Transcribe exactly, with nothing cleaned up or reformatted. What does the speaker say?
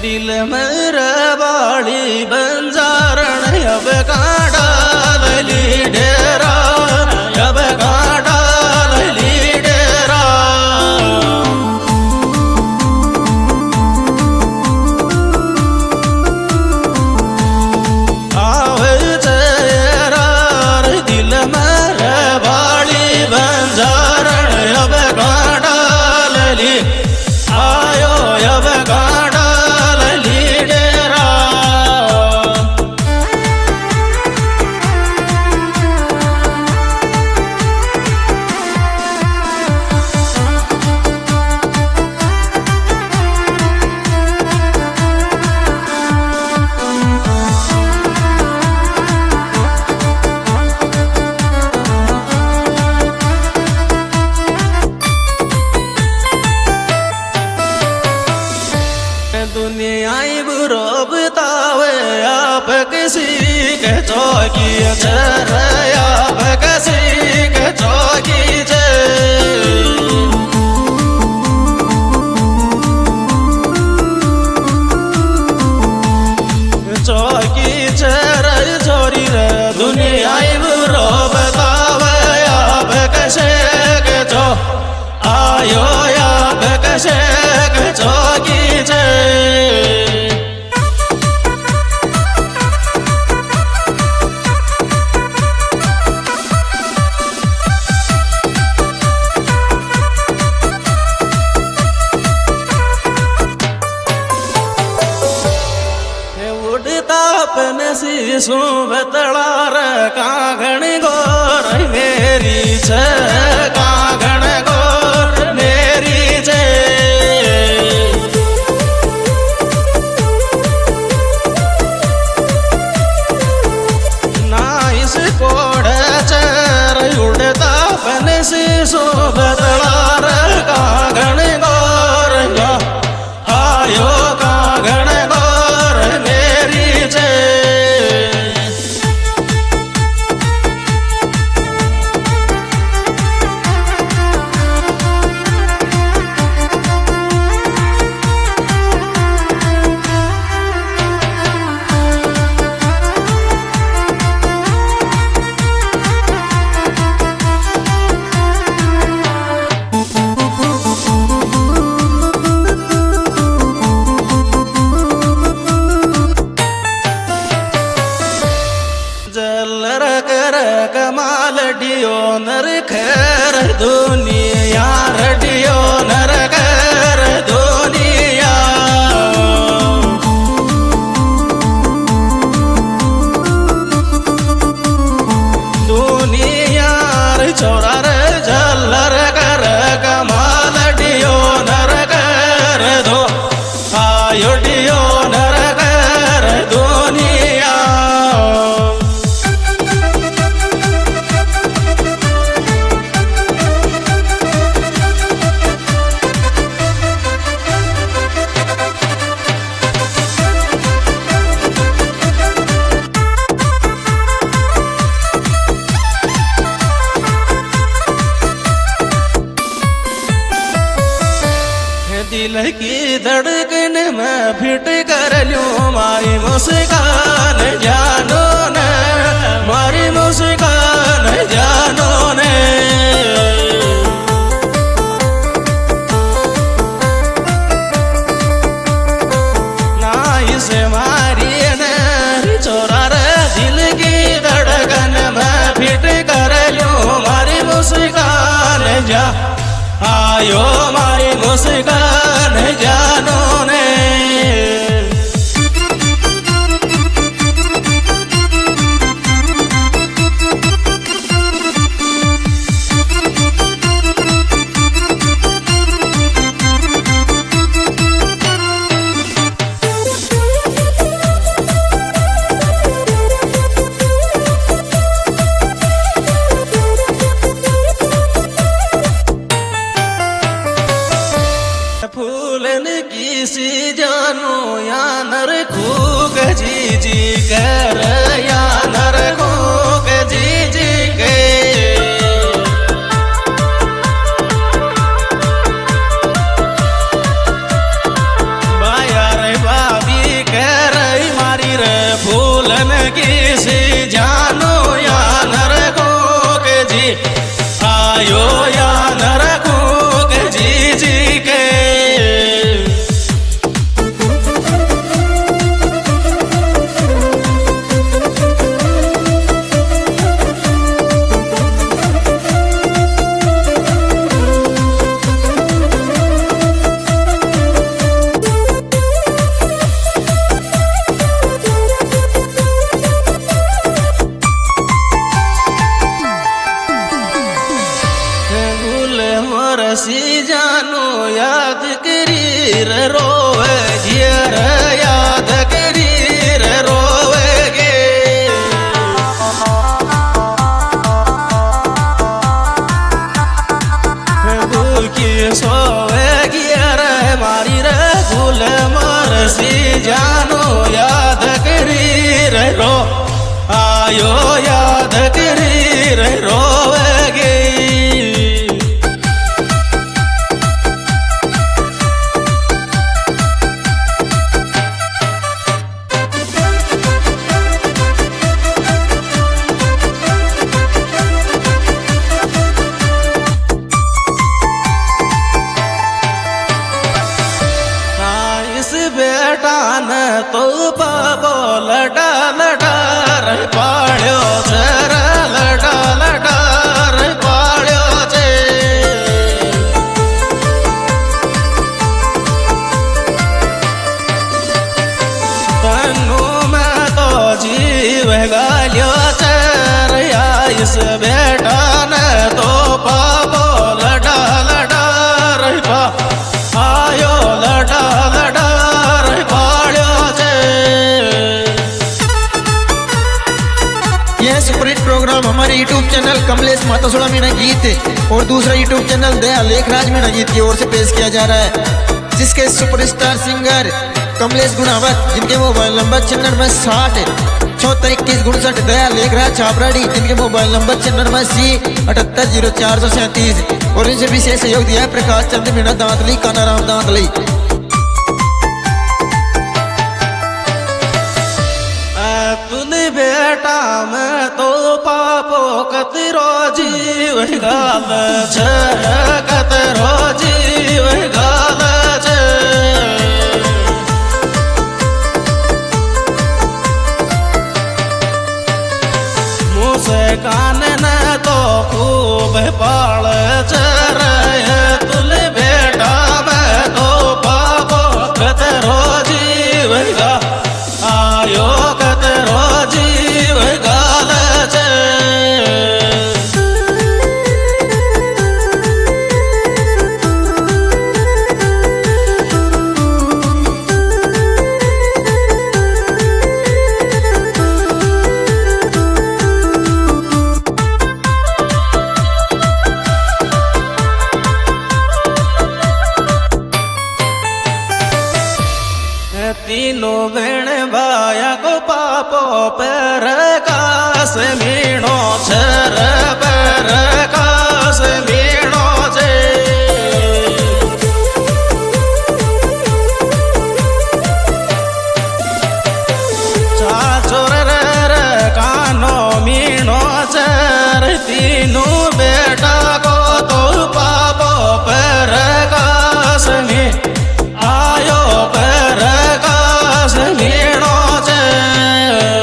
दिल मेरे बाड़ी बंजारण अब काड़ा लली डेरा अब काड़ा लली डेरा आवे चेरा दिल मेरे बाड़ी बंजारण अब काड़ा लली आयो अब काड़ा दुनिया बुरो बतावे आप किसी के चौकी चर आप किसी के चौकी चौकी चर छोरी रे दुनिया बुरो बतावे आप कैसे के चो आयो आप कैसे के चौकी अपने शीशु बतला रे कागण गोर मेरी छ कागण गोर मेरी छ नाइस कोड़ चर उड़ता अपने शीशु बतला रे कागण गोर आयो कागण गोर मेरी छ कमाल डियो नर खैर दुनिया रडियो नर खैर दुनिया दुनिया छोरा रे झल्लर कर कमाल डियो नर खैर दो आयो डियो नर खैर दुनिया दिल की धड़कन में फिट कर लूं मारी मुस्कान जानो ने मारी मुस्कान जानो ने ना इसे मारी ने छोरा रे दिल की धड़कन में फिट कर लूं मारी मुस्कान जा आयो मारी मुस्कान जानो ने फूलन की सी जानो या नर खूग जी जी कर या नर खूग जी जी के बाया रे बा कुल मरसी जानो याद करी रो आयो याद करी रोवेगी बेटा न तो बाबो लडा लडा रह पाड़ो चर लडा लडा रह पाड़ो चे तन्नू मैं तो जीव गालियो चर इस बेटा न तो बाबो लडा लडा रह पा आयो लडा लडा यह सुपरहिट प्रोग्राम हमारे यूट्यूब चैनल कमलेश मातोसुड़ा मीणा गीत और दूसरा यूट्यूब चैनल दया लेखराज मीणा गीत की ओर से पेश किया जा रहा है, जिसके सुपरस्टार सिंगर कमलेश गुणावत, जिनके मोबाइल नंबर छियानवे साठ चौहत्तर इक्कीस उनसठ, दया लेखराज छापराड़ी, जिनके मोबाइल नंबर छियानवे सी अठहत्तर जीरो चार सौ सैंतीस, और इनसे विशेष सहयोग दिया है प्रकाश चंद्र मीणा दांतली, कानाराम दांतली। बेटा मैं तो पापो कतरो जीव गाल छ कतरो जीव गाल छ मुझसे कान न तो खूब पाल चर तुल बेटा मैं तो पापो कतरो जीव गा आयो कतरो जीव गाल चे तीनों बेण भाया को पापो पर कास मीणो छर पर कास